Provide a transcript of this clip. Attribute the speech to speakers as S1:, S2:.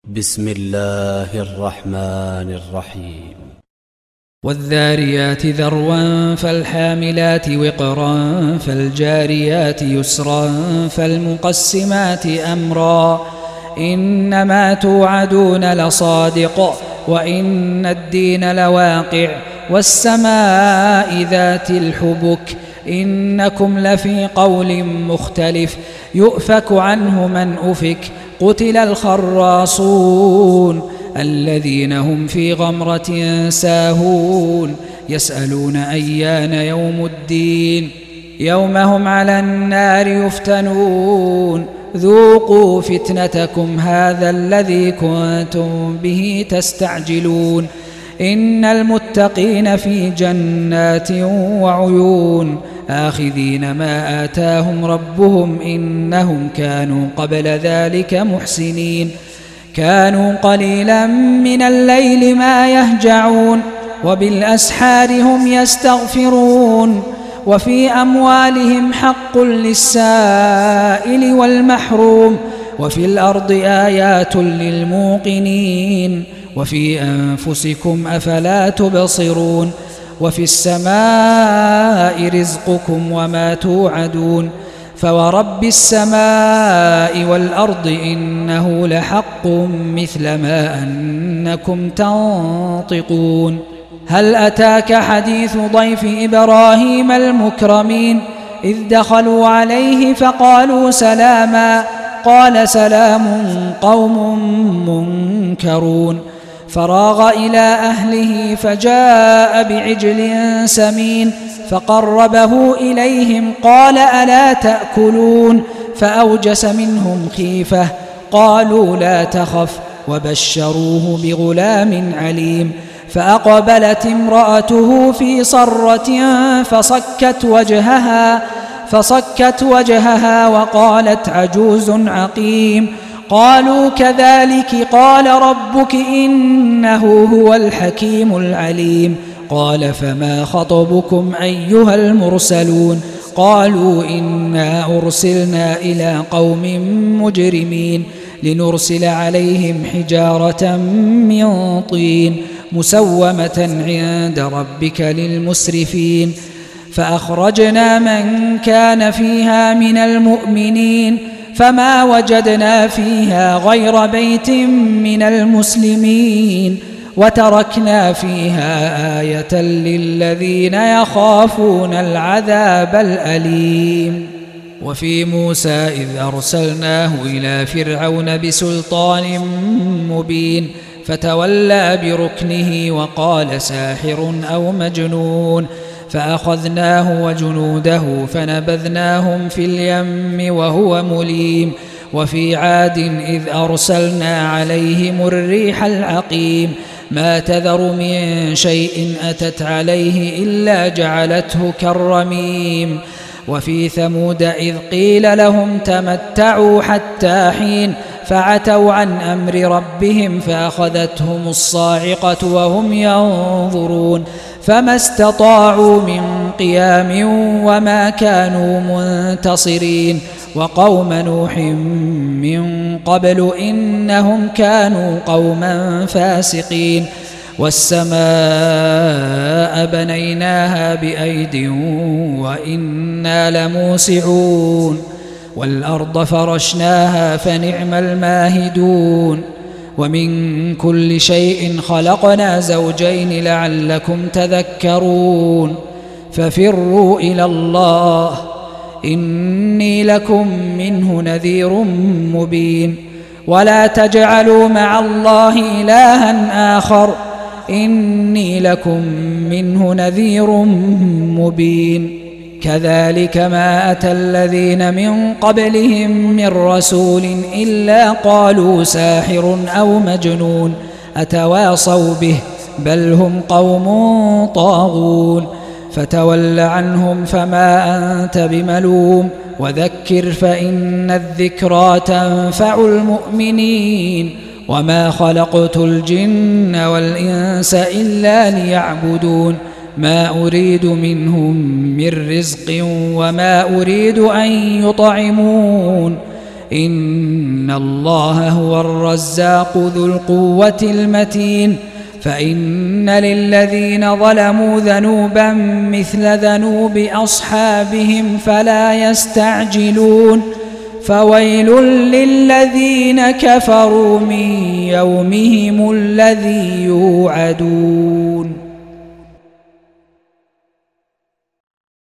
S1: بسم الله الرحمن الرحيم.
S2: والذاريات ذروا فالحاملات وقرا فالجاريات يسرا فالمقسمات أمرا إنما توعدون لصادق وإن الدين لواقع والسماء ذات الحبك إنكم لفي قول مختلف يؤفك عنه من أفك قتل الخراصون الذين هم في غمرة ساهون يسألون أيان يوم الدين يوم هم على النار يفتنون ذوقوا فتنتكم هذا الذي كنتم به تستعجلون إن المتقين في جنات وعيون آخذين ما آتاهم ربهم إنهم كانوا قبل ذلك محسنين كانوا قليلا من الليل ما يهجعون وبالأسحار هم يستغفرون وفي أموالهم حق للسائل والمحروم وفي الأرض آيات للموقنين وفي أنفسكم أفلا تبصرون وفي السماء رزقكم وما توعدون فورب السماء والأرض إنه لحق مثل ما أنكم تنطقون هل أتاك حديث ضيف إبراهيم المكرمين إذ دخلوا عليه فقالوا سلاما قال سلام قوم منكرون فراغ إلى أهله فجاء بعجل سمين فقربه إليهم قال ألا تأكلون فأوجس منهم خيفة قالوا لا تخف وبشروه بغلام عليم فأقبلت امرأته في صرة فصكت وجهها وقالت عجوز عقيم قالوا كذلك قال ربك إنه هو الحكيم العليم قال فما خطبكم أيها المرسلون قالوا إنا أرسلنا إلى قوم مجرمين لنرسل عليهم حجارة من طين مسومة عند ربك للمسرفين فأخرجنا من كان فيها من المؤمنين فما وجدنا فيها غير بيت من المسلمين وتركنا فيها آية للذين يخافون العذاب الأليم وفي موسى إذ أرسلناه إلى فرعون بسلطان مبين فتولى بركنه وقال ساحر أو مجنون فأخذناه وجنوده فنبذناهم في اليم وهو مليم وفي عاد إذ أرسلنا عليهم الريح العقيم ما تذر من شيء أتت عليه إلا جعلته كالرميم وفي ثمود إذ قيل لهم تمتعوا حتى حين فعتوا عن أمر ربهم فأخذتهم الصاعقة وهم ينظرون فما استطاعوا من قيام وما كانوا منتصرين وقوم نوح من قبل إنهم كانوا قوما فاسقين والسماء بنيناها بأيد وإنا لموسعون والأرض فرشناها فنعم الماهدون ومن كل شيء خلقنا زوجين لعلكم تذكرون ففروا إلى الله إني لكم منه نذير مبين ولا تجعلوا مع الله إلها آخر إني لكم منه نذير مبين كذلك ما أتى الذين من قبلهم من رسول إلا قالوا ساحر أو مجنون أتواصوا به بل هم قوم طاغون فتول عنهم فما أنت بملوم وذكر فإن الذكرى تنفع المؤمنين وما خلقت الجن والإنس إلا ليعبدون ما أريد منهم من رزق وما أريد أن يطعمون إن الله هو الرزاق ذو القوة المتين فإن للذين ظلموا ذنوبا مثل ذنوب أصحابهم فلا يستعجلون فويل للذين كفروا من يومهم الذي يوعدون